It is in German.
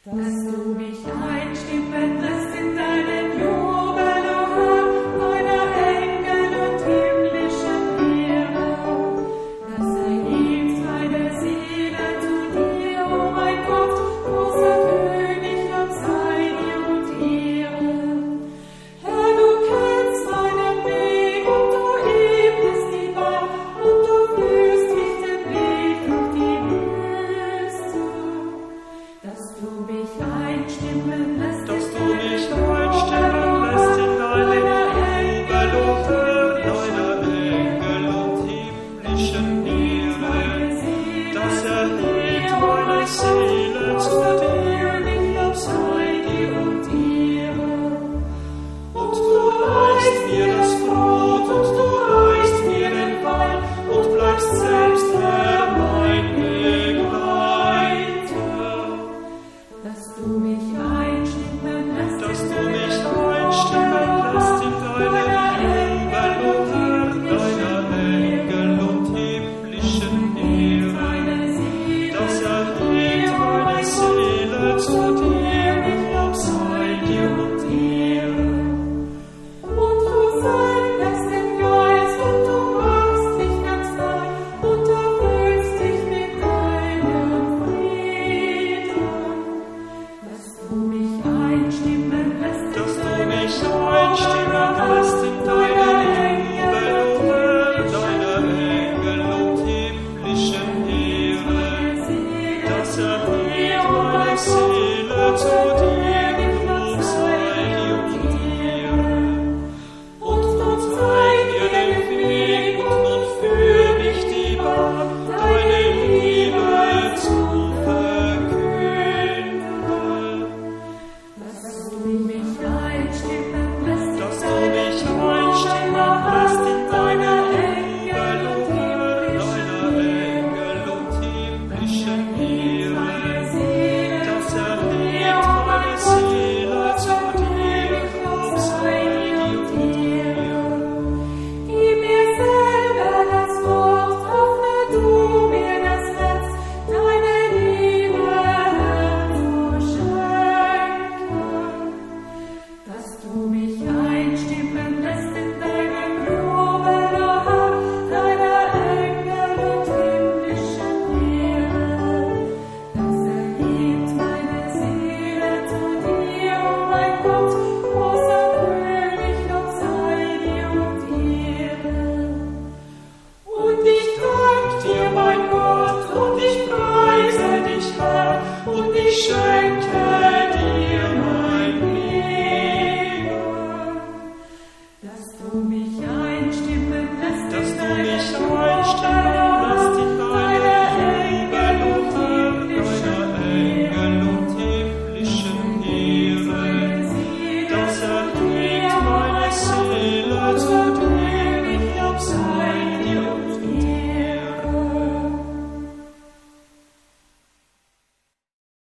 Dass du mich einstimmen lässt in deinen Jubel, o Herr, deiner Engel und himmlischen Lehrer. Das erhebt meine Seele zu dir, o mein Gott, großer König, Lob sei dir und Ehre. Herr, du kennst meinen Weg und du ebnest die Bahn und du führst mich den Weg durch die Wüste. Dass du mich einstimmen lässt in deinen Jubel, o Herr, deiner Engel und himmlischen Ehre. Das erhebt meine Seele zu dir, Lob sei dir und Ehre. Und du reichst mir das Brot und du reichst mir den Wein und bleibst selbst, Herr, mein Begleiter. Dass du mich einstimmen lässt in deinen Jubel, o Herr, deiner Engel und himmlischen Ehre. Das erhebt meine Seele zu dir, Lob sei dir und Ehre. Und du sendest den Geist und du machst mich ganz neu und erfüllst dich mit deinem Frieden. Dass du mich einstimmen lässt in deinen Jubel, o Herr, deiner Engel und himmlischen Ehre. Das erhebt meine Seele zu dir.